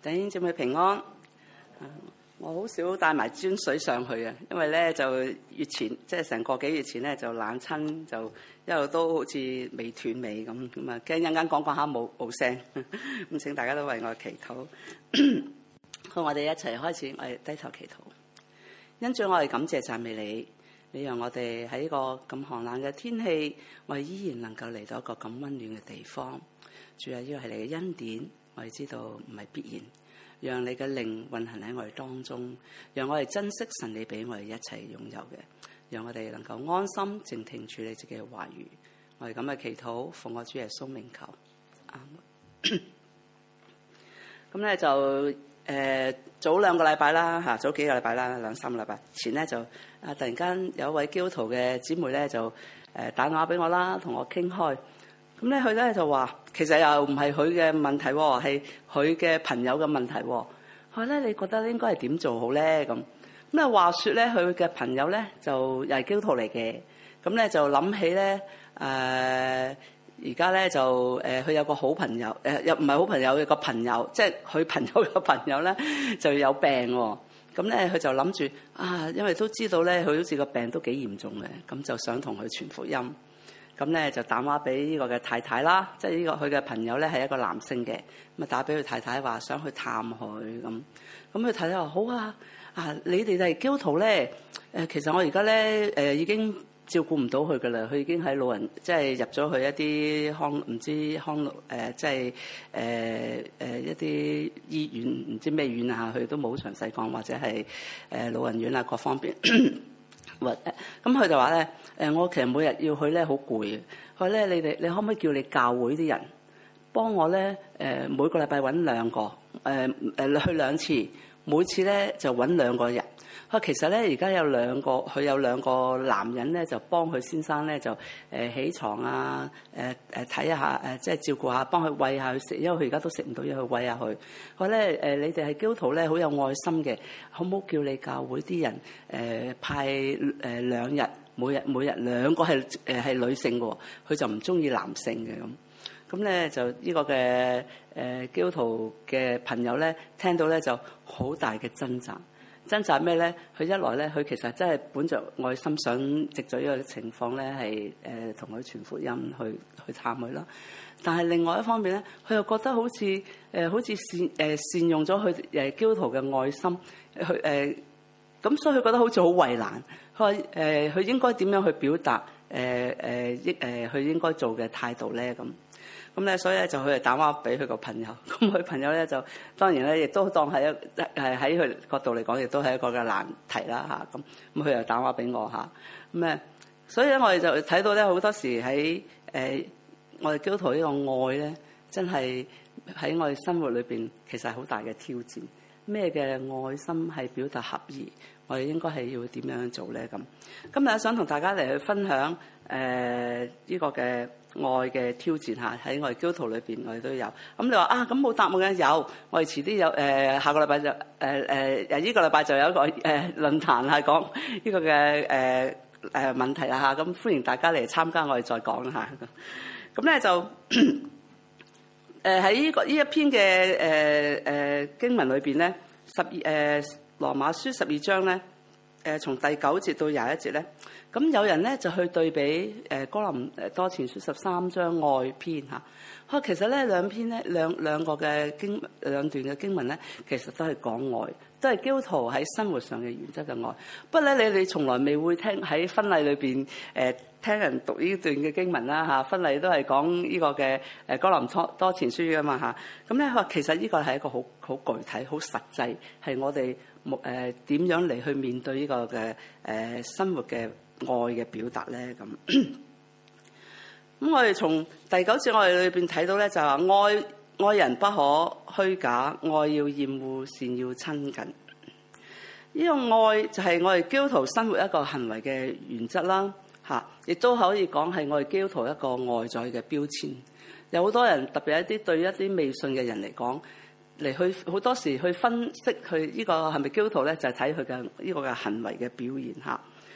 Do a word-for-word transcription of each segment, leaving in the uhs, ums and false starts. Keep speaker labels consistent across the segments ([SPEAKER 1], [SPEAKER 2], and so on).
[SPEAKER 1] 弟兄姊妹平安。我好少帶埋樽水上去啊，因為咧就月前即係成個幾月前咧就冷親，就一路都好似未斷尾咁咁啊，驚一陣間講講下冇冇聲，咁請大家都為我祈禱。好，我哋一齊開始，我哋低頭祈禱。因主，我哋感謝讚美你，你讓我哋喺個咁寒冷嘅天氣，我哋依然能夠嚟到一個咁溫暖嘅地方。主啊，呢個係你嘅恩典，我哋知道唔係必然。讓你嘅靈運行喺我哋當中，讓我哋珍惜神你俾我哋一齊擁有嘅，讓我哋能夠安心靜聽住你自己嘅話語。我哋咁嘅祈禱，奉我主耶穌名求。阿門。咁咧就誒、呃、早兩個禮拜啦嚇，早幾個禮拜啦，兩三個禮拜前咧就啊突然間有一位基督徒嘅姊妹咧就誒打電話俾我啦，同我傾開。咁咧，佢咧就話，其實又唔係佢嘅問題喎，係佢嘅朋友嘅問題喎。佢咧，你覺得應該係點做好咧？咁咁啊，話說咧，佢嘅朋友咧就又係基督徒嚟嘅。咁咧就諗起咧，誒而家咧就誒佢、呃、有個好朋友，誒、呃、又唔係好朋友，有個朋友，即係佢朋友嘅朋友咧就有病喎。咁咧佢就諗住啊，因為都知道咧，佢好似個病都幾嚴重嘅，咁就想同佢傳福音。咁咧就打電話俾呢個嘅太太啦，即係呢個佢嘅朋友咧係一個男性嘅，咁啊打俾佢太太話想去探佢咁，咁佢太太話好啊，啊你哋係基督徒咧，誒其實我而家咧誒已經照顧唔到佢噶啦，佢已經喺老人即係入咗去一啲康唔知康樂誒即係誒誒一啲醫院唔知咩院啊，佢都冇詳細講，或者係誒老人院啊各方面。咁佢就話咧，誒我其實每日要去咧好攰嘅。佢話咧，你哋你可唔可以叫你教會啲人幫我咧？誒每個禮拜揾兩個，誒誒去兩次，每次咧就揾兩個人。佢話其實咧而家有兩個，佢有兩個男人咧就幫佢先生咧就誒起床啊，誒誒睇下誒即係照顧下，幫佢餵下佢食，因為佢而家都食唔到，要去餵下佢。佢話咧誒你哋係基督徒咧好有愛心嘅，可唔可以叫你教會啲人誒、呃、派誒、呃、兩日，每日每日兩個係誒係女性嘅，佢就唔中意男性嘅咁。咁咧就呢個嘅誒、呃、基督徒嘅朋友咧聽到咧就好大嘅掙扎。掙扎咩咧？佢一來咧，佢其實真係本着愛心想藉咗呢個情況咧，係誒同佢傳福音，去去探佢啦。但係另外一方面咧，佢又覺得好似誒、呃、好似善誒、呃、善用咗佢誒基督徒嘅愛心，去誒咁，所以佢覺得好似好為難。佢話誒佢應該點樣去表達誒誒應誒佢應該做嘅態度咧咁。咁咧，所以咧就佢係打電話俾佢個朋友。咁佢朋友咧就當然咧，亦都當係一誒喺佢角度嚟講，亦都係一個嘅難題啦嚇。咁咁佢又打電話俾我嚇。咁咧，所以咧我哋就睇到咧好多時喺誒、呃、我哋基督徒呢個愛咧，真係喺我哋生活裏邊其實係好大嘅挑戰。咩嘅愛心係表達合意？我哋應該係要點樣做咧？咁今日想同大家嚟去分享誒呢、呃這個嘅愛嘅挑戰嚇，喺我哋基督徒裏邊我哋都有。咁你話啊，咁冇答案嘅有，我哋遲啲有誒、呃、下個禮拜就誒誒誒呢個禮拜就有一個誒、呃、論壇係講呢個嘅誒誒問題啦嚇。咁歡迎大家嚟參加，我哋再講嚇。咁咧就誒喺呢個呢一篇嘅誒誒經文裏邊咧，十二誒羅馬書十二章咧。誒從第九節到廿一節咧，咁有人咧就去對比誒哥林多前書十三章愛篇嚇。佢其實咧兩篇咧兩兩個嘅經兩段嘅經文咧，其實都係講愛，都係基督徒喺生活上嘅原則嘅愛。不過咧，你哋從來未會聽喺婚禮裏邊誒聽人讀呢段嘅經文啦嚇。婚禮都係講呢個嘅誒哥林多前書噶嘛嚇。咁咧佢話其實呢個係一個好好具體、好實際，係我哋。誒、呃、點樣嚟去面對呢個嘅誒、呃、生活嘅愛嘅表達咧？咁咁我哋從第九節我哋裏邊睇到咧，就係話愛愛人不可虛假，愛要厭惡，善要親近。呢個愛就係我哋基督徒生活一個行為嘅原則啦，嚇！亦都可以講係我哋基督徒一個外在嘅標籤。有好多人特別一啲對一啲未信嘅人嚟講。嚟去好多時去分析佢呢個係咪基督徒咧，就係睇佢嘅呢個嘅行為嘅表現嚇。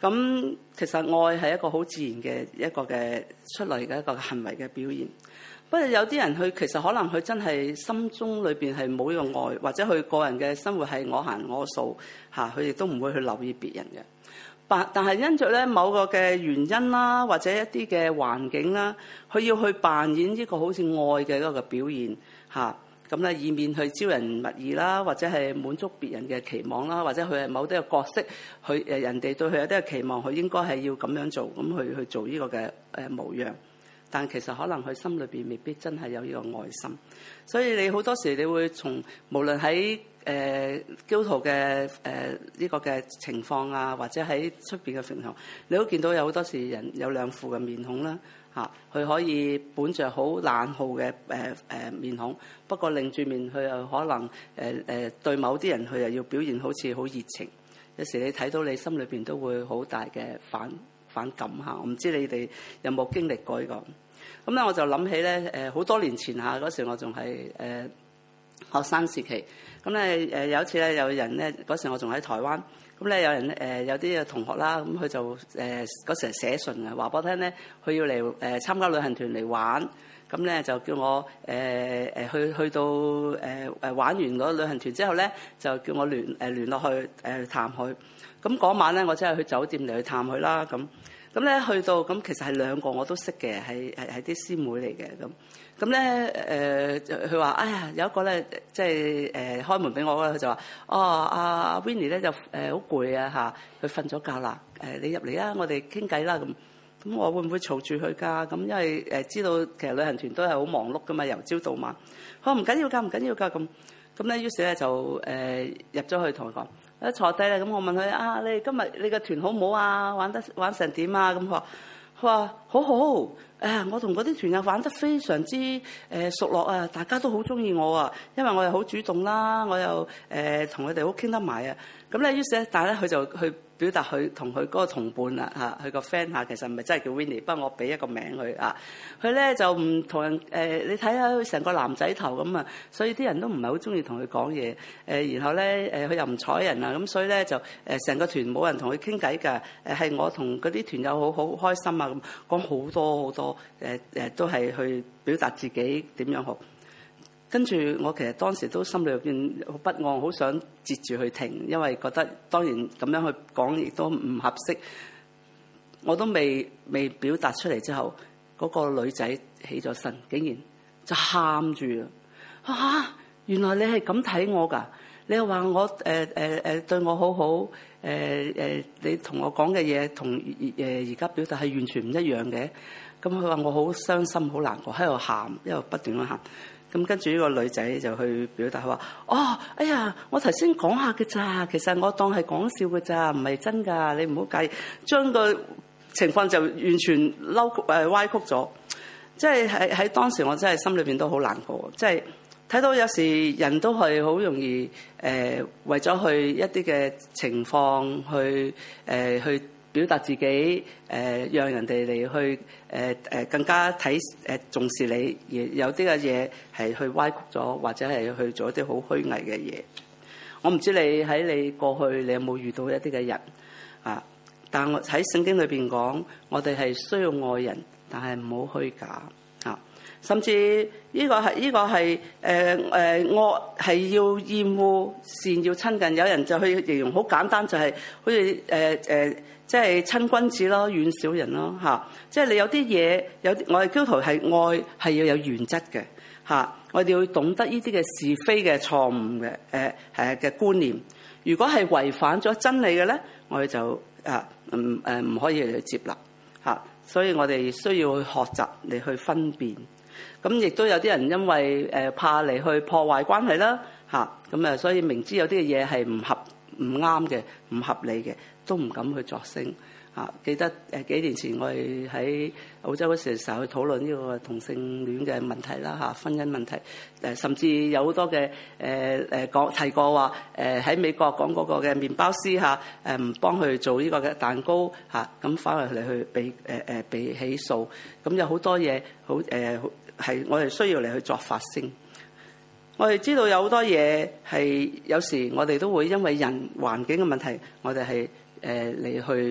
[SPEAKER 1] 咁其實愛係一個好自然嘅一個嘅出嚟嘅一個行為嘅表現。不過有啲人佢其實可能佢真係心中裏邊係冇呢個愛，或者佢個人嘅生活係我行我素嚇，佢亦都唔會去留意別人嘅。但但係因着咧某個嘅原因啦，或者一啲嘅環境啦，佢要去扮演呢個好似愛嘅一個表現嚇。咁咧，以免去招人物意啦，或者係滿足別人嘅期望啦，或者佢係某啲嘅角色，佢誒人哋對佢有啲嘅期望，佢應該係要咁樣做，咁去去做呢個嘅誒模樣。但其實可能佢心裏邊未必真係有呢個愛心，所以你好多時你會從無論喺誒基督徒嘅誒呢個嘅情況啊，或者喺出邊嘅情況，你都見到有好多時人有兩副嘅面孔啦。嚇，佢可以本着好冷酷嘅誒誒面孔，不過擰住面佢又可能誒誒、呃、對某啲人佢又要表現好似好熱情。有時你睇到你心裏邊都會好大嘅反反感嚇。我唔知你哋有冇經歷過呢個？咁咧我就諗起咧誒好多年前嚇嗰時我仲係誒學生時期，咁咧誒有一次咧有人咧嗰時我仲喺台灣。咁咧有人誒、呃、有啲嘅同學啦，咁佢就誒嗰時係寫信啊，話俾我聽咧，佢要嚟誒、呃、參加旅行團嚟玩，咁咧就叫我誒誒、呃、去去到誒誒、呃、玩完嗰旅行團之後咧，就叫我聯誒、呃、聯絡去誒、呃、探佢。咁嗰晚咧，我真係去酒店嚟去探佢啦。咁咁咧去到咁，其實係兩個我都識嘅，係係係啲師妹嚟嘅咁。咁咧誒，佢、呃、話：哎呀，有一個咧，即係誒開門俾我啦。佢就話：哦，阿阿 Winnie 咧就誒好攰啊嚇，佢瞓咗覺啦。誒、呃，你入嚟啦，我哋傾偈啦咁。咁我會唔會嘈住佢㗎？咁因為誒知道其實旅行團都係好忙碌噶嘛，由朝到晚。佢話唔緊要㗎，唔緊要㗎咁。咁咧於是咧就誒、呃、入咗去同佢講。一坐低咧，咁我問佢：啊，你今日你個團好唔好啊？玩得玩成點啊？咁佢話：佢話好好。誒，我同嗰啲團友玩得非常之誒熟絡啊！大家都好中意我啊，因為我又好主動啦，我又誒同佢哋好傾得埋啊。咁咧，於是咧，但係咧，佢就去表達佢同佢嗰個同伴啦嚇，佢個 friend 嚇，其實唔係真係叫 Winnie，不過我俾一個名佢啊。佢咧就唔同人誒、呃，你睇下佢成個男仔頭咁啊，所以啲人都唔係好中意同佢講嘢誒。然後咧誒，佢又唔睬人啊，咁所以咧就誒成個團冇人同佢傾偈㗎。誒係我同嗰啲團友好好開心啊，咁講好多好多誒誒，都係去表達自己點樣好。跟住我其實當時都心裏邊好不安，好想截住佢停，因為覺得當然咁樣去講亦都唔合適。我都未未表達出嚟之後，嗰、嗰個女仔起咗身，竟然就喊住啊！嚇，原來你係咁睇我㗎？你又話我誒誒誒對我好好誒誒、呃呃，你同我講嘅嘢同誒而家表達係完全唔一樣嘅。咁佢話我好傷心，好難過，喺度喊，一路不斷咁喊。咁跟住呢個女仔就去表達，佢話：哦，哎呀，我頭先講下嘅咋，其實我當係講笑嘅咋，唔係真㗎，你唔好介意。將個情況就完全嬲曲誒歪曲咗。即係喺喺當時，我真係心裏邊都好難過。即係睇到有時人都係好容易誒、呃，為咗去一啲嘅情況去誒、呃、去表達自己誒、呃，讓人哋嚟去。誒誒、呃、更加睇誒、呃、重視你，而有啲嘅嘢係去歪曲咗，或者係去做一啲好虛偽嘅嘢。我唔知你喺你過去你有冇遇到一啲嘅人啊？但我喺聖經裏邊講，我哋係需要愛人，但係唔好虛假啊。甚至呢個係呢個係誒誒惡係要厭惡，善要親近。有人就去形容好簡單，就係好似誒誒。呃呃即係親君子咯，遠小人咯嚇。即係你有啲嘢，有啲我哋基督徒係愛係要有原則嘅嚇。我哋要懂得呢啲嘅是非嘅錯誤嘅誒係嘅觀念。如果係違反咗真理嘅咧，我哋就啊唔誒唔可以嚟去接納嚇。所以我哋需要去學習嚟去分辨。咁亦都有啲人因為誒怕嚟去破壞關係啦嚇。咁啊，所以明知有啲嘅嘢係唔合唔啱嘅、唔合理嘅，都唔敢去作聲啊！記得誒幾年前我哋喺澳洲嗰時時候去討論呢個同性戀嘅問題啦嚇，婚姻問題誒，甚至有好多嘅誒誒講提過話誒喺美國講嗰個嘅麵包師嚇誒唔幫佢做呢個嘅蛋糕嚇，咁反而嚟去被誒誒被起訴，咁有好多嘢好誒係我哋需要嚟去作發聲。我哋知道有好多嘢係有時我哋都會因為人環境嘅問題，我哋係誒嚟去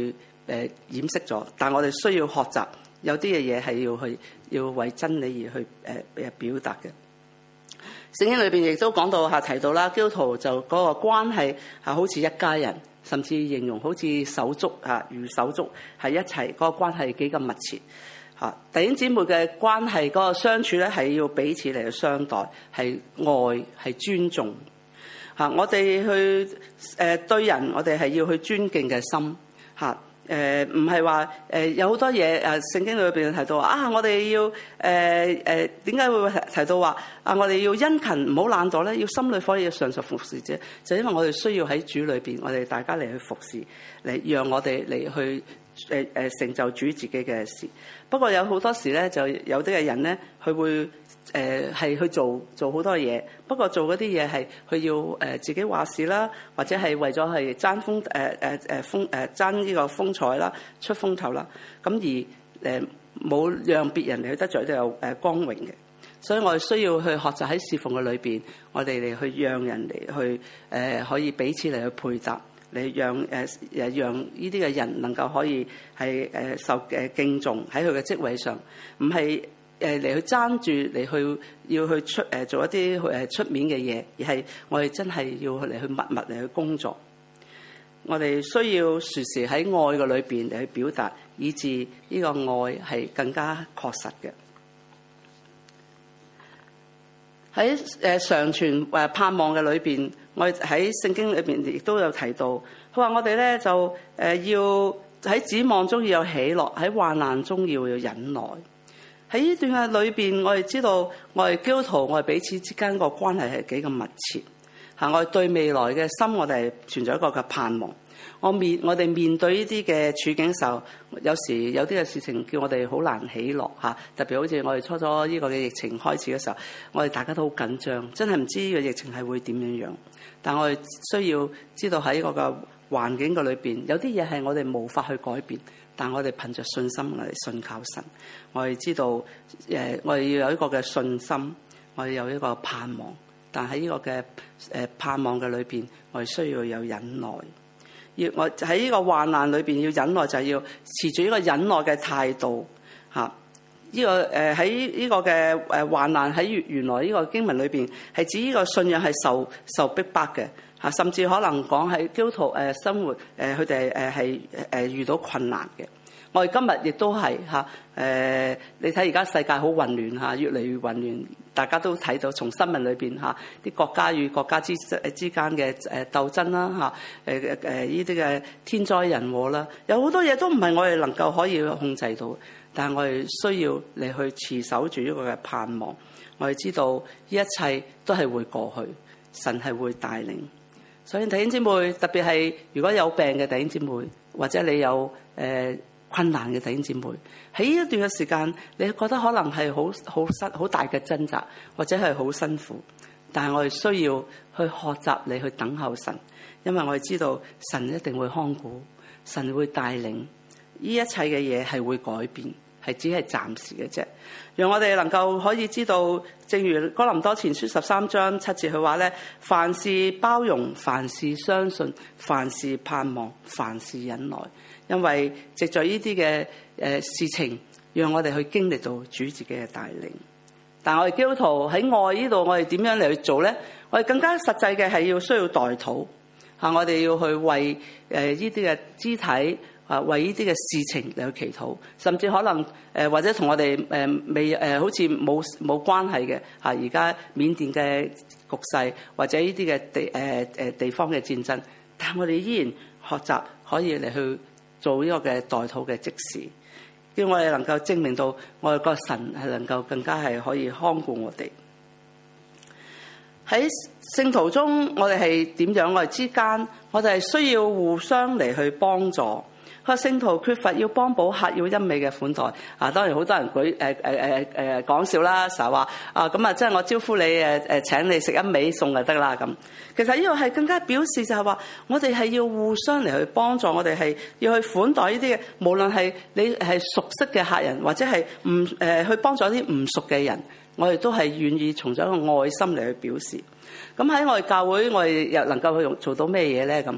[SPEAKER 1] 誒掩飾咗，但我哋需要學習，有啲嘅嘢係要去要為真理而去誒誒表達嘅。聖經裏邊亦都講到嚇提到啦，基督徒就嗰個關係係好似一家人，甚至形容好似手足嚇如手足係一齊，嗰個關係幾咁密切嚇。弟兄姊妹嘅關係嗰個相處咧係要彼此嚟去相待，係愛係尊重嚇。我哋去誒對人，我哋係要去尊敬嘅心嚇。誒唔係話誒有好多嘢誒聖經裏邊提到啊，我哋要誒誒點解會提到話啊？我哋要殷勤，唔好懶惰咧，要心裏火熱，要常常服侍者，就因為我哋需要喺主裏邊，我哋大家嚟去服侍，嚟讓我哋嚟去誒誒成就主自己嘅事。不過有好多時咧，就有啲嘅人咧，佢會誒係去做做好多嘢，不過做嗰啲嘢係佢要誒自己話事啦，或者係為咗係爭風誒誒誒風誒爭呢個風采啦、出風頭啦，咁而誒冇讓別人嚟去得著都有誒光榮嘅。所以我哋需要去學習喺侍奉嘅裏邊，我哋嚟去讓人嚟去誒可以彼此嚟去配搭。嚟讓誒誒讓呢啲嘅人能夠可以係誒受誒敬重喺佢嘅職位上，唔係誒嚟去爭住嚟去要去出誒做一啲誒出面嘅嘢，而係我哋真係要嚟去默默嚟去工作。我哋需要時時喺愛嘅裏邊嚟去表達，以致呢個愛係更加確實嘅。喺誒常存誒盼望嘅裏邊，我喺聖經裏邊亦都有提到，佢話我哋咧就誒要喺指望中要有喜樂，喺患難中要有忍耐。喺呢段嘅裏邊，我哋知道我哋基督徒，我哋彼此之間個關係係幾咁密切嚇。我哋對未來嘅心，我哋係存在一個嘅盼望。我面我哋面對呢啲嘅處境時候，有時有啲嘅事情叫我哋好難喜樂嚇。特別好似我哋初初呢個嘅疫情開始嘅時候，我哋大家都好緊張，真係唔知呢個疫情係會點樣樣。但我哋需要知道喺呢個嘅環境嘅裏邊，有啲嘢係我哋無法去改變，但我哋憑着信心我哋信靠神。我哋知道誒，我哋要有一個嘅信心，我哋有一個盼望。但喺呢個嘅誒盼望嘅裏邊，我哋需要有忍耐。要我喺呢個患難裏邊要忍耐，就係要持住呢個忍耐嘅態度嚇。呢、這個誒喺呢個嘅誒患難喺原原來呢個經文裏邊係指呢個信仰係受受逼迫嘅嚇，甚至可能講喺基督徒誒生活誒佢哋誒係誒遇到困難嘅。我哋今日亦都係嚇誒，你睇而家世界好混亂嚇，越嚟越混亂。大家都睇到從新聞裏邊嚇啲國家與國家之之間嘅誒鬥爭啦嚇，誒誒呢啲嘅天災人禍啦，有好多嘢都唔係我哋能夠可以控制到，但係我哋需要嚟去持守住呢個嘅盼望。我哋知道呢一切都係會過去，神係會帶領。所以弟兄姊妹，特別係如果有病嘅弟兄姊妹，或者你有誒、呃困難嘅弟兄姊妹，喺呢一段嘅時間，你覺得可能係好好辛好大嘅掙扎，或者係好辛苦，但係我哋需要去學習你去等候神，因為我哋知道神一定會看顧，神會帶領，呢一切嘅嘢係會改變，係只係暫時嘅啫。讓我哋能夠可以知道，正如哥林多前書十三章七節佢話咧，凡事包容，凡事相信，凡事盼望，凡事忍耐。因為藉著呢啲嘅誒事情，讓我哋去經歷到主自己嘅帶領。但我哋基督徒喺愛呢度，我哋點樣嚟去做咧？我哋更加實際嘅係要需要代禱嚇，我哋要去為誒呢啲嘅肢體啊，為呢啲嘅事情嚟去祈禱，甚至可能誒或者同我哋誒未誒好似冇冇關係嘅嚇，而家緬甸嘅局勢或者呢啲嘅地誒誒地方嘅戰爭，但我哋依然學習可以嚟去做呢個嘅代禱嘅即時，叫我哋能夠證明到我哋個神係能夠更加係可以看顧我哋。喺聖徒中，我哋係點樣？我哋之間，我哋係需要互相嚟去幫助。佢聖徒缺乏要幫補客要恩美嘅款待啊！當然好多人舉誒誒誒誒講笑啦，成日話啊咁啊，即係我招呼你誒誒請你食一味餸就得啦咁。其實呢個係更加表示就係話，我哋係要互相嚟去幫助，我哋係要去款待呢啲嘅，無論係你係熟悉嘅客人，或者係唔誒去幫助啲唔熟嘅人，我哋都係願意從咗一個愛心嚟去表示。咁喺我哋教會，我哋又能夠去做到咩嘢咧？咁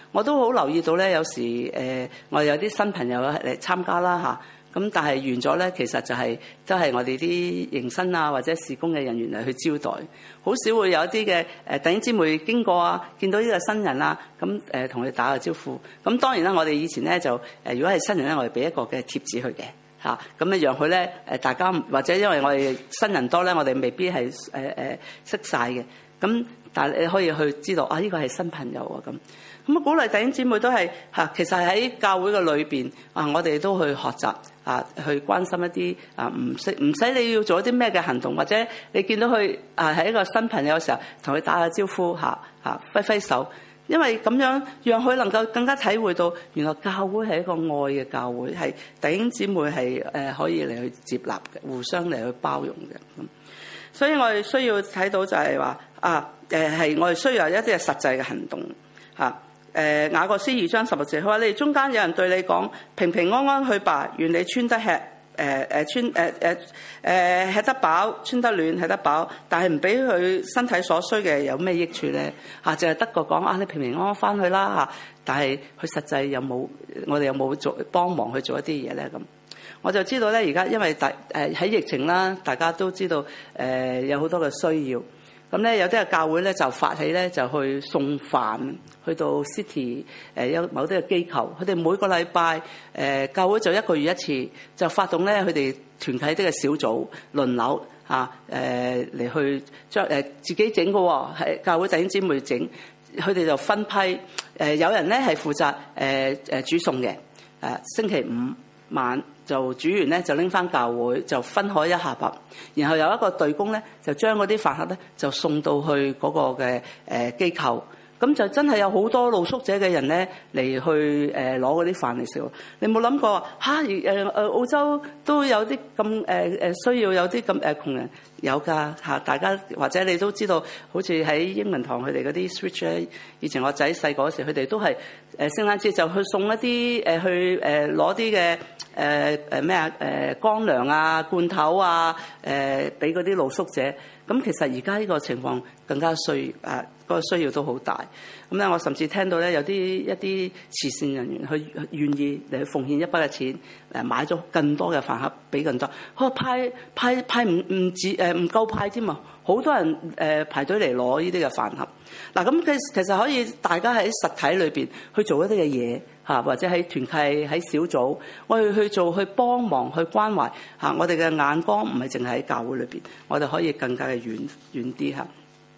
[SPEAKER 1] 我都好留意到咧，有時誒、呃、我哋有啲新朋友嚟參加啦嚇。咁但係完咗咧，其實就係都係我哋啲迎新啊或者事工嘅人員嚟去招待，好少會有一啲嘅誒弟兄姊妹經過啊，見到呢個新人啊，咁誒同佢打個招呼。咁當然啦，我哋以前咧就誒，如果係新人咧，我哋俾一個嘅貼紙佢嘅嚇，咁咧讓佢咧誒大家或者因為我哋新人多咧，我哋未必係誒誒識晒嘅，咁但係你可以去知道啊，呢個係新朋友啊咁。咁啊，鼓勵弟兄姊妹都係嚇，其實喺教會嘅裏邊啊，我哋都去學習啊，去關心一啲啊，唔識唔使你要做一啲咩嘅行動，或者你見到佢啊係一個新朋友嘅時候，同佢打下招呼嚇嚇，揮揮手，因為咁樣讓佢能夠更加體會到原來教會係一個愛嘅教會，係弟兄姊妹係誒可以嚟去接納嘅，互相嚟去包容嘅咁。所以我哋需要睇到就係話啊誒係我哋需要有一啲嘅實際嘅行動嚇。誒雅各書二章十六節，佢話：你哋中間有人對你講，平平安安去吧，願你穿得吃，誒、呃、誒穿誒誒誒吃得飽，穿得暖，吃得飽，但係唔俾佢身體所需嘅有咩益處咧？嚇、啊，淨係得個講啊，你平平安安翻去啦嚇，但係佢實際有冇我哋有冇做幫忙去做一啲嘢咧？咁我就知道咧，而家因為大誒喺疫情啦，大家都知道誒、呃、有好多嘅需要。咁咧有啲嘅教會咧就發起咧就去送飯去到 city 誒有某啲嘅機構，佢哋每個禮拜誒教會就一個月一次，就發動咧佢哋團體啲嘅小組輪流嚇誒嚟去將誒自己整嘅喎，係教會弟兄姊妹整，佢哋就分批誒有人咧係負責誒誒煮餸嘅誒星期五晚。就煮完咧，就拎翻教會，就分開一下盒，然後有一個隊工咧，就將嗰啲飯盒咧，就送到去嗰個嘅誒機構。咁就真係有好多露宿者嘅人咧嚟去誒攞嗰啲飯嚟食。你冇諗過嚇誒誒澳洲都有啲咁誒誒需要有啲咁誒窮人有㗎嚇？大家或者你都知道，好似喺英文堂佢哋嗰啲 switch 咧，以前我仔細個嗰時，佢哋都係誒聖誕節就去送一啲誒去誒攞啲嘅誒誒咩啊誒乾糧啊罐頭啊誒俾嗰啲露宿者。咁其實而家呢個情況更加需要啊，嗰個需要都好大。咁咧，我甚至聽到咧有啲一啲慈善人員去願意嚟去奉獻一筆嘅錢，誒買咗更多嘅飯盒俾更多。佢派派派唔唔止誒唔夠派添啊！好多人誒排隊嚟攞呢啲嘅飯盒。嗱咁其其實可以大家喺實體裏邊去做一啲嘅嘢嚇，或者喺團契喺小組，我哋去做去幫忙去關懷嚇。我哋嘅眼光唔係淨係喺教會裏邊，我哋可以更加嘅遠遠啲嚇。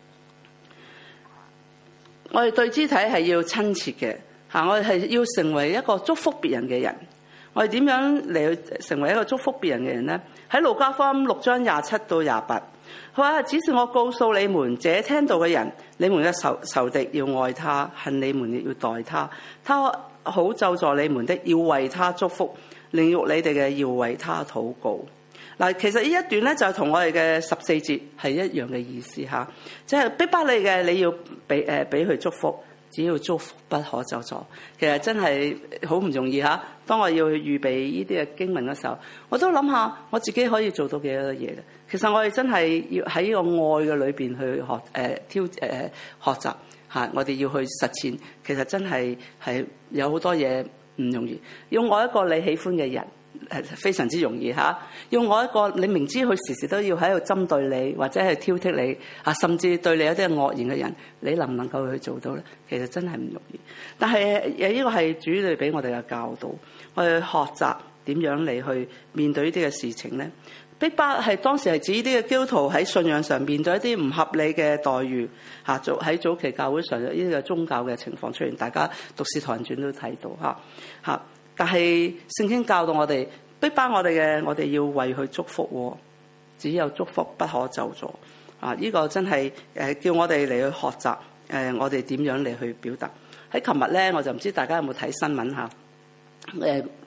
[SPEAKER 1] 我哋對肢體係要親切嘅嚇，我哋係要成為一個祝福別人嘅人。我哋點樣嚟去成為一個祝福別人嘅人咧？喺路加福音六章廿七到廿八，佢話：只是我告訴你們，這聽道嘅人，你們嘅仇仇敵要愛他，恨你們亦要待他，他好咒詛你們的，要為他祝福；凌辱你哋嘅，要為他禱告。嗱，其實呢一段咧就係同我哋嘅十四節係一樣嘅意思嚇，即係逼迫你嘅，你要俾誒俾佢祝福，只要祝福不可咒詛。其實真係好唔容易嚇。當我要去預備呢啲嘅經文嘅時候，我都諗下我自己可以做到幾多嘢咧。其實我哋真係要喺呢個愛嘅裏邊去學誒、呃、挑誒、呃、學習嚇，我哋要去實踐。其實真係係有好多嘢唔容易，要愛一個你喜歡嘅人。係非常之容易嚇，要我一個你明知佢時時都要喺度針對你或者係挑剔你啊，甚至對你有啲惡言嘅人，你能唔能夠去做到咧？其實真係唔容易。但係誒呢個係主嚟俾我哋嘅教導，我哋學習點樣嚟去面對呢啲嘅事情咧。逼迫係當時係指呢啲嘅基督徒喺信仰上面對一啲唔合理嘅待遇嚇，早喺早期教會上有呢啲嘅宗教嘅情況出現，大家讀使徒行傳都睇到嚇嚇。但係聖經教導我哋逼迫我哋嘅，我哋要為佢祝福，只有祝福不可咒詛啊！呢、這個真係誒叫我哋嚟去學習誒，我哋點樣嚟去表達。喺琴日咧，我就唔知大家有冇睇新聞嚇誒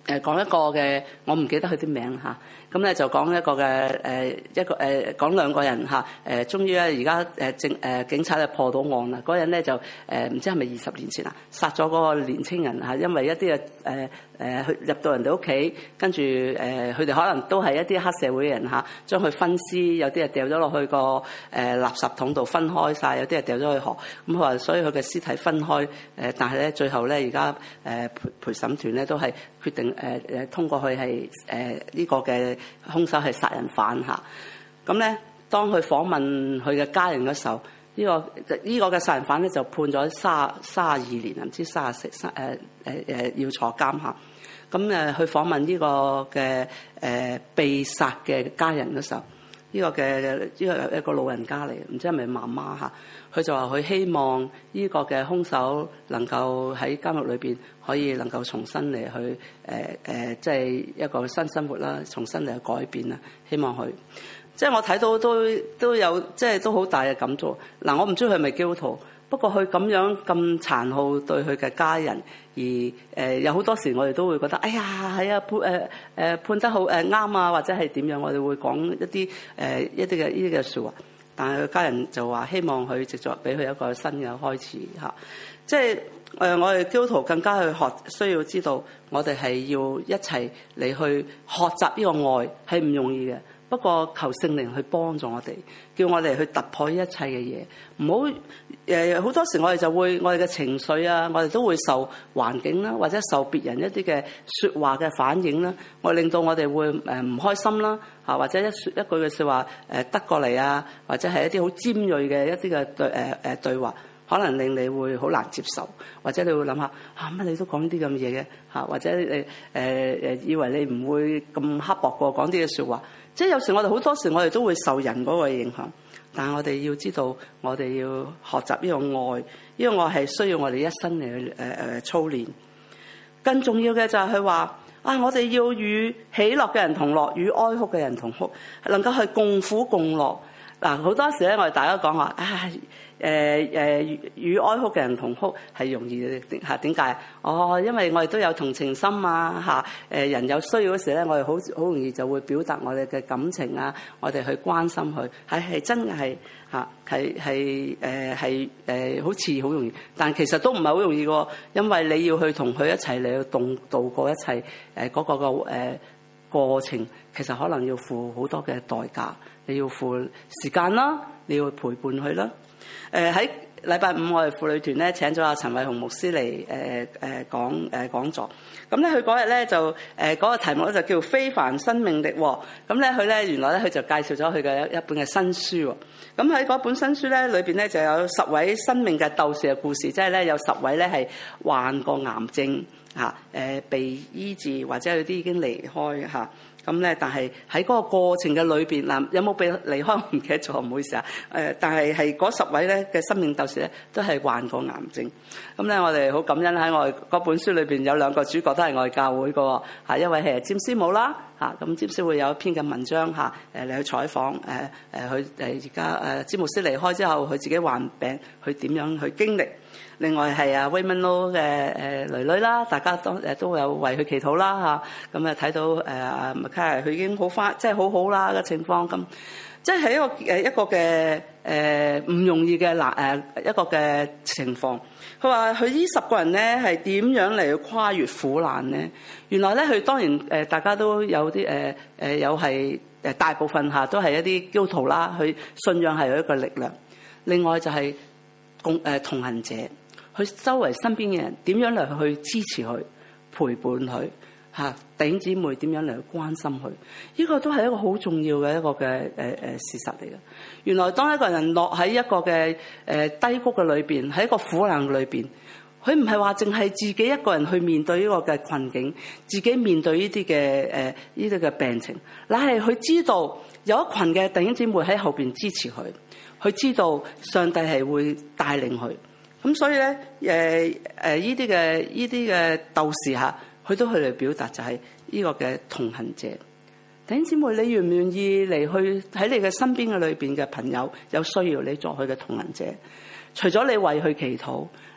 [SPEAKER 1] 誒講一個嘅，我唔記得佢啲名嚇。咁咧就講一個嘅誒一個誒講兩個人嚇誒，終於咧而家誒政誒警察咧破到案啦。嗰人咧就誒唔知係咪二十年前啊，殺咗嗰個年青人嚇，因為一啲嘅誒誒去入到人哋屋企，跟住誒佢哋可能都係一啲黑社會嘅人嚇，將佢分屍，有啲係掉咗落去個誒垃圾桶度分開晒，有啲係掉咗去河。咁佢話所以佢嘅屍體分開誒，但係咧最後咧而家誒陪陪審團咧都係決定誒誒通過佢係誒呢個嘅兇手係殺人犯嚇。咁咧當佢訪問佢嘅家人嘅時候，呢、這個呢、這個嘅殺人犯咧就判咗三三十二年啊，唔知三十四三誒誒誒要坐監嚇。咁誒去訪問呢個嘅誒、呃、被殺嘅家人嘅時候，呢、這個嘅呢、這個一個老人家嚟，唔知係咪媽媽嚇？佢就話佢希望呢個嘅兇手能夠喺監獄裏邊可以能夠重新嚟去誒誒，即、呃、係、就是、一個新生活啦，重新嚟改變啦。希望佢即係我睇到都都有即係、就是、都好大嘅感觸。嗱，我唔知佢係咪基督徒，不過佢咁樣咁殘酷對佢嘅家人，而誒、呃、有好多時我哋都會覺得，哎呀係啊判誒誒、呃、判得好誒啱啊，或者係點樣，我哋會講一啲誒、呃、一啲嘅呢啲嘅説話。但係佢家人就話希望佢直接俾佢一個新嘅開始嚇，即係誒我哋基督徒更加去學，需要知道我哋係要一齊嚟去學習呢個愛係唔容易嘅。不過求聖靈去幫助我哋，叫我哋去突破一切嘅嘢，唔好誒好多時我哋就會我哋嘅情緒啊，我哋都會受環境啦，或者受別人一啲嘅説話嘅反應啦，我令到我哋會誒唔開心啦嚇，或者一説一句嘅説話誒得過嚟啊，或者係一啲好尖鋭嘅一啲嘅對誒誒對話，可能令你會好難接受，或者你會諗下啊乜你都講呢啲咁嘢嘅嚇，或者你誒誒以為你唔會咁刻薄過講啲嘅説話。即係有時我哋好多時我哋都會受人嗰個影響，但係我哋要知道，我哋要學習呢個愛，呢、呢個愛係需要我哋一生嚟去誒誒操練。更重要嘅就係佢話啊，我哋要與喜樂嘅人同樂，與哀哭嘅人同哭，能夠去共苦共樂。嗱，好多時咧，我哋大家講話啊，誒誒與哀哭嘅人同哭係容易嘅嚇，點解？哦，因為我哋都有同情心啊嚇，誒人有需要嗰時咧，我哋好好容易就會表達我哋嘅感情啊，我哋去關心佢，係係真嘅係嚇，係係誒係誒好似好容易，但其實都唔係好容易嘅，因為你要去同佢一齊嚟去度度過一切誒嗰個個誒。呃過程其實可能要付好多嘅代價，你要付時間啦，你要陪伴佢啦。誒喺禮拜五我哋婦女團咧請咗阿陳偉雄牧師嚟誒誒講誒講座。咁咧佢嗰日咧就誒嗰、呃那個題目咧就叫非凡生命力喎。咁咧佢咧原來咧佢就介紹咗佢嘅一本嘅新書喎。咁喺嗰本新書咧裏邊咧就有十位生命嘅鬥士嘅故事，即係咧有十位咧係患過癌症。嚇誒、呃、被醫治或者有啲已經離開嚇，咁咧但係喺嗰個過程嘅裏邊嗱，有冇被離開我唔記得咗，唔好意思啊誒，但係係嗰十位咧嘅生命鬥士咧都係患過癌症，咁咧我哋好感恩喺我哋嗰本書裏邊有兩個主角都係我哋教會嘅嚇，一位係詹師母啦嚇，咁詹師會有一篇嘅文章嚇誒嚟去採訪誒誒佢誒而家誒詹牧師離開之後佢自己患病佢點樣去經歷。另外係啊 Raymond Lo 嘅誒女女啦，大家都誒都有為佢祈禱啦嚇，咁啊睇到誒阿 Michael 佢已經好翻，即係好好啦嘅情況咁，即係一個誒一個嘅誒唔容易嘅難誒一個嘅情況。佢話佢呢十個人咧係點樣嚟去跨越苦難咧？原來咧佢當然誒大家都有啲誒誒有係誒大部分嚇都係一啲基督徒啦，佢信仰係有一個力量。另外就係共誒同行者。佢周圍身邊嘅人點樣嚟去支持佢、陪伴佢嚇，弟兄姊妹點樣嚟去關心佢？呢個都係一個好重要嘅一個嘅誒誒事實嚟嘅。原來當一個人落喺一個嘅誒低谷嘅裏邊，喺一個苦難裏邊，佢唔係話淨係自己一個人去面對呢個嘅困境，自己面對呢啲嘅誒呢啲嘅病情，乃係佢知道有一群嘅弟兄姊妹喺後邊支持佢，佢知道上帝係會帶領佢。咁所以咧，誒誒依啲嘅依啲嘅鬥士嚇，佢都去嚟表達就係呢個嘅同行者。弟兄姊妹，你願唔願意嚟去喺你嘅身邊嘅裏邊嘅朋友有需要，你作佢嘅同行者？除咗你為佢祈禱，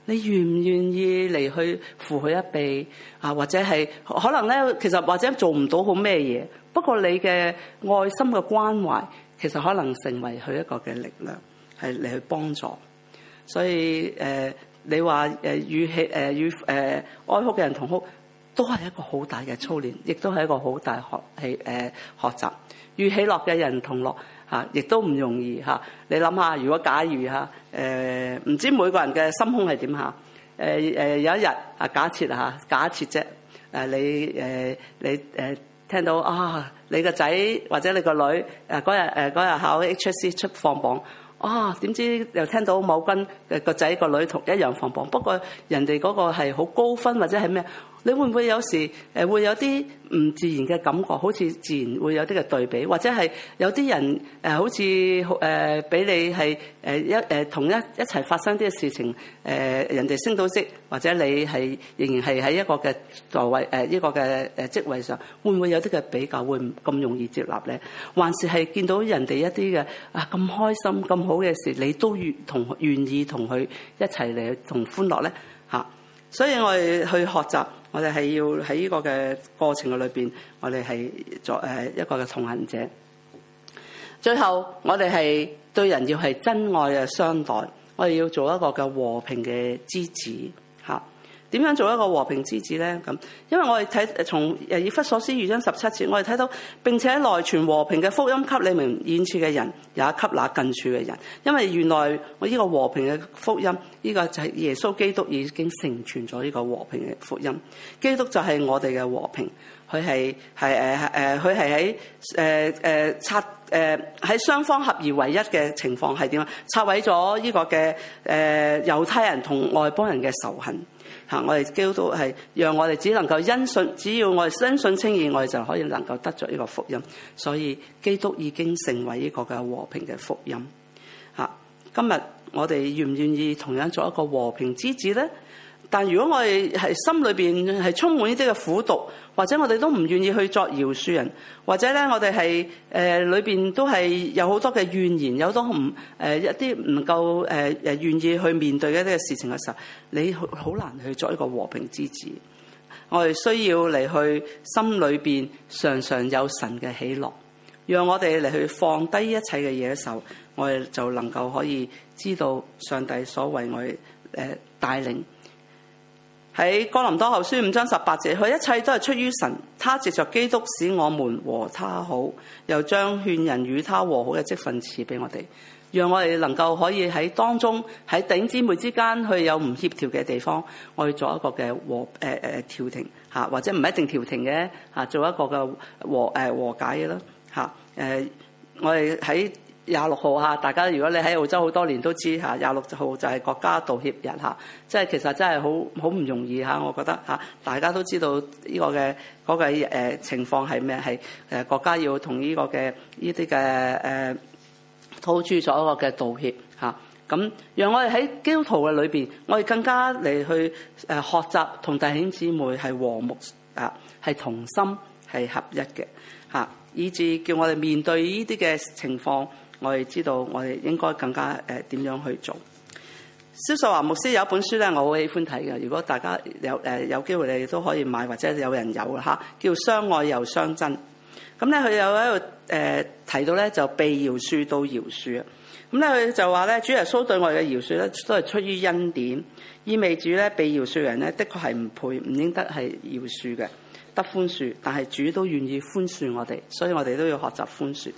[SPEAKER 1] 你願唔願意嚟去扶佢一臂啊？或者係可能咧，其實或者做唔到好咩嘢，不過你嘅愛心嘅關懷，其實可能成為佢一個嘅力量，係嚟去幫助。所以誒、呃，你話誒與喜誒與誒哀哭嘅人同哭，都係一個好大嘅操練，亦都係一個好大學係誒、呃、學習。與喜樂嘅人同樂嚇，亦都唔容易嚇。你諗下，如果假如嚇誒唔知每個人嘅心胸係點嚇？誒誒有一日啊，假設嚇，假設啫誒你誒你誒聽到啊，你個仔或者你個女誒嗰日誒嗰日考 H S C 出放榜啊，點知又聽到某君嘅個仔個女同一樣放榜，不過人哋嗰個係好高分或者係咩？你會唔會有時誒會有啲唔自然嘅感覺，好似自然會有啲嘅對比，或者係有啲人誒好似誒俾你係誒一誒同一一齊發生啲嘅事情，誒人哋升到職，或者你係仍然係喺一個嘅座位誒呢個嘅誒職位上，會唔會有啲嘅比較會唔咁容易接納咧？還是係見到人哋一啲嘅啊咁開心咁好嘅事，你都願同願意同佢一齊嚟同歡樂咧嚇？所以我哋去學習。我哋係要喺呢個嘅過程嘅裏邊，我哋係作誒一個嘅同行者。最後，我哋係對人要係真愛嘅相待，我哋要做一個嘅和平嘅之子嚇。點樣做一個和平之子咧？咁，因為我哋睇從誒以弗所書二章十七節，我哋睇到並且來傳和平嘅福音給你們遠處嘅人，也給那近處嘅人。因為原來我呢個和平嘅福音，呢個就係耶穌基督已經成全咗呢個和平嘅福音。基督就係我哋嘅和平，佢係係誒誒，佢係喺誒誒拆誒喺雙方合而為一嘅情況係點啊？拆毀咗呢個嘅誒猶太人同外邦人嘅仇恨。嚇！我哋基督徒係讓我哋只能夠因信，只要我哋因信稱義，我哋就可以能夠得着呢個福音。所以基督已經成為呢個嘅和平嘅福音。嚇！今日我哋願唔願意同樣做一個和平之子咧？但如果我哋係心裏邊係充滿呢啲嘅苦毒，或者我哋都唔願意去作饒恕人，或者咧我哋係誒裏邊都係有好多嘅怨言，有好多唔誒一啲唔夠誒誒願意去面對嘅一啲嘅事情嘅時候，你好難去作一個和平之子。我哋需要嚟去心裏邊常常有神嘅喜樂，讓我哋嚟去放低一切嘅嘢嘅時候，我哋就能夠可以知道上帝所為我哋誒帶領。喺哥林多後書五章十八節，佢一切都係出於神，他藉着基督使我們和他好，又將勸人與他和好嘅職分賜俾我哋，讓我哋能夠可以喺當中喺弟兄姊妹之間去有唔協調嘅地方，我哋做一個嘅和誒誒調停嚇，或者唔一定調停嘅嚇，做一個嘅和誒、呃、和解嘅啦嚇誒，我哋喺廿六號嚇，大家如果你喺澳洲好多年都知嚇，廿六號就係國家道歉日嚇，即係其實真係好好唔容易嚇，我覺得嚇，大家都知道呢個嘅嗰個誒情況係咩？係誒國家要同呢個嘅呢啲嘅誒吐出咗一個嘅道歉嚇，咁讓我哋喺基督徒嘅裏邊，我哋更加嚟去誒學習同弟兄姊妹係和睦啊，係同心係合一嘅嚇，以至叫我哋面對呢啲嘅情況。我哋知道，我哋應該更加誒點、呃、樣去做。蕭淑華牧師有一本書咧，我好喜歡睇嘅。如果大家有誒、呃、有機會，你哋都可以買，或者有人有嚇，叫《相愛又相真》。咁咧，佢有喺度誒提到咧，就被饒恕到饒恕啊。咁咧，佢就話咧，主耶穌對我哋嘅饒恕咧，都係出於恩典，意味住咧，被饒恕人咧，的確係唔配、唔應得係饒恕嘅，得寬恕。但係主都願意寬恕我哋，所以我哋都要學習寬恕。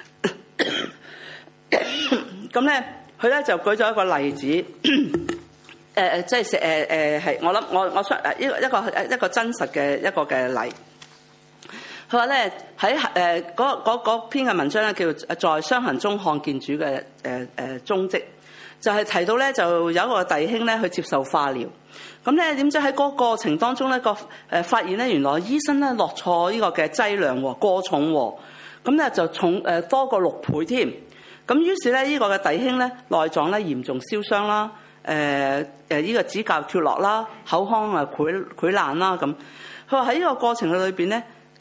[SPEAKER 1] 咁咧，佢咧就舉咗一個例子，誒、呃、誒，即係誒誒係，我諗我我想誒一個一個一個真實嘅一個嘅例。佢話咧喺誒嗰篇嘅文章咧，叫在傷痕中看見主嘅誒誒蹤跡，就係、是、提到咧就有一個弟兄咧去接受化療，咁咧點知喺嗰個過程當中咧個誒發現咧原來醫生咧落錯呢個嘅劑量喎，過重喎，咁咧就重誒多過六倍添。咁於是咧，呢個嘅弟兄咧內臟咧嚴重燒傷啦，誒誒呢個指甲脫落啦，口腔啊潰潰爛啦咁。佢話喺呢個過程嘅裏邊咧，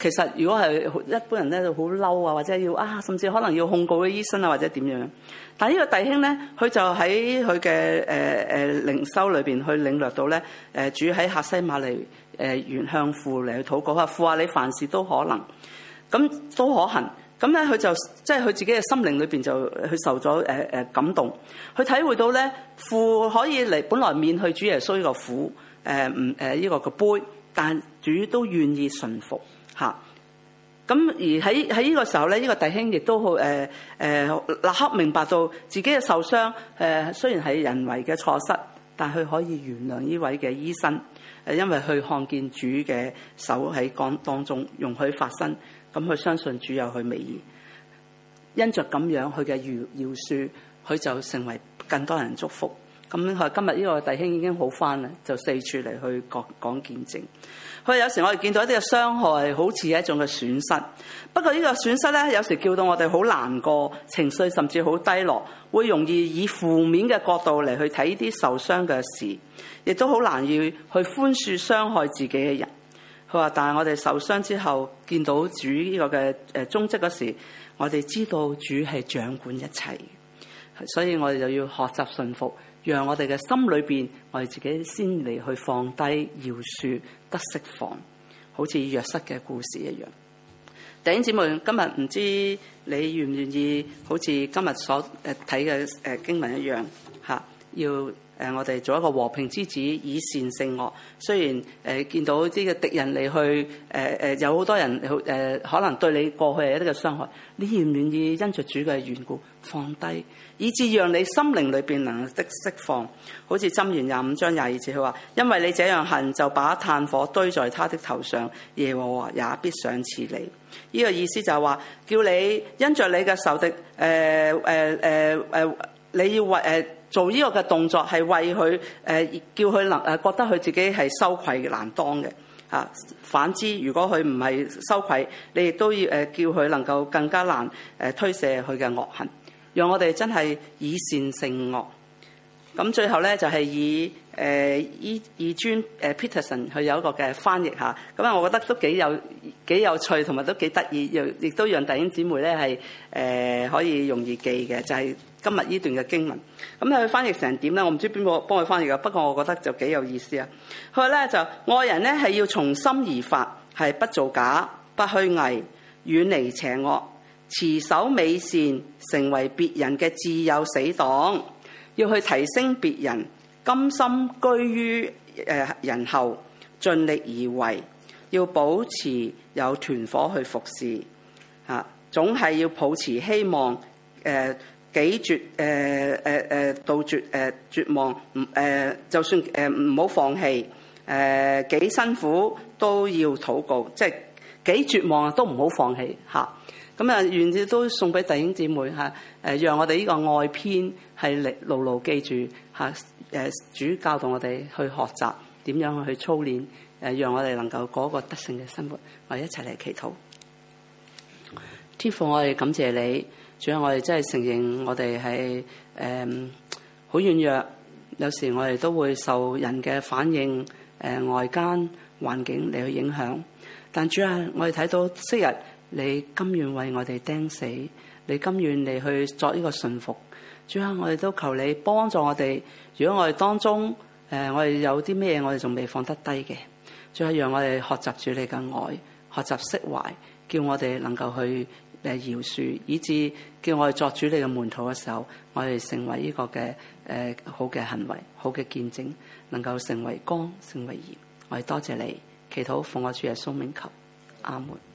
[SPEAKER 1] 其實如果係一般人咧，就好嬲啊，或者要啊，甚至可能要控告嘅醫生啊，或者點樣。但係呢個弟兄咧，佢就喺佢嘅誒誒靈修裏邊去領略到咧，誒主喺客西馬尼誒原向父嚟去禱告，話父啊，你凡事都可能，咁都可行。咁咧佢就即係佢自己嘅心靈裏邊就去受咗誒誒感動，佢體會到咧父可以嚟本來免去主耶穌呢個苦誒唔誒呢個個杯，但主都願意順服嚇。咁而喺喺呢個時候咧，呢、這個弟兄亦都好誒誒立刻明白到自己嘅受傷誒、呃，雖然係人為嘅錯失，但佢可以原諒呢位嘅醫生誒，因為佢看見主嘅手喺光當中容許發生，咁佢相信主有佢美意，因着咁樣佢嘅饒饒恕，佢就成為更多人祝福。咁佢今日呢個弟兄已經好返啦，就四處嚟去講講見證。佢有時我哋見到一啲嘅傷害，好似係一種嘅損失。不過呢個損失咧，有時叫到我哋好難過，情緒甚至好低落，會容易以負面嘅角度嚟去睇呢啲受傷嘅事，亦都好難以去寬恕傷害自己嘅人。佢話：但係我哋受傷之後，見到主呢個嘅誒蹤跡嗰時，我哋知道主係掌管一切，所以我哋就要學習順服。讓我哋嘅心裏邊，我哋自己先嚟去放低饒恕得釋放，好似約瑟嘅故事一樣。弟兄姊妹，今日唔知你願唔願意，好似今日所誒睇嘅誒經文一樣嚇，要誒我哋做一個和平之子，以善勝惡。雖然誒、呃、見到啲嘅敵人嚟去誒誒、呃、有好多人誒、呃、可能對你過去係一啲嘅傷害，你願唔願意因着主嘅緣故放低？以致讓你心靈裏邊能得釋放，好似箴言廿五章廿二節佢話：因為你這樣行，就把炭火堆在他的頭上，耶和華也必賞賜你。呢、這個意思就係話，叫你因着你嘅仇敵，誒誒誒誒，你要為誒、呃、做呢個嘅動作，係為佢誒、呃、叫佢能誒覺得佢自己係羞愧難當嘅啊。反之，如果佢唔係羞愧，你亦都要誒叫佢能夠更加難誒推卸佢嘅惡行。讓我哋真係以善勝惡。咁最後咧就係、是、以誒以以尊誒 Peterson 佢有一個嘅翻譯下，咁啊我覺得都幾有幾有趣，同埋都幾得意，亦都讓弟兄姊妹咧係誒可以容易記嘅，就係、是、今日呢段嘅經文。咁佢翻譯成點咧？我唔知邊個幫佢翻譯嘅，不過我覺得就幾有意思啊。佢話咧就愛人咧係要從心而發，係不造假、不虛偽、遠離邪惡。持守美善，成為別人嘅摯友死黨，要去提升別人，甘心居於誒人後，盡力而為，要保持有團火去服侍，嚇，總係要抱持希望，誒幾絕誒誒誒杜絕誒絕望，唔誒就算誒唔好放棄，誒幾辛苦都要禱告，即係幾絕望啊都唔好放棄嚇。咁啊，願意都送俾弟兄姊妹嚇，誒，讓我哋呢個愛篇係嚟牢牢記住嚇，誒，主教導我哋去學習點樣去操練，誒，讓我哋能夠過一個得勝嘅生活。我哋一齊嚟祈禱。天父，我哋感謝你，主要我哋真係承認我哋係誒好軟弱，有時我哋都會受人嘅反應、誒、呃、外間環境嚟去影響。但主啊，我哋睇到昔日，你甘願為我哋釘死，你甘願嚟去作呢個順服。主啊，我哋都求你幫助我哋。如果我哋當中誒、呃，我哋有啲咩我哋仲未放得低嘅，主啊，讓我哋學習住你嘅愛，學習釋懷，叫我哋能夠去誒饒恕，以致叫我哋作主你嘅門徒嘅時候，我哋成為呢個嘅誒、呃、好嘅行為，好嘅見證，能夠成為光，成為鹽。我哋多謝你，祈禱奉我主耶穌名求，阿門。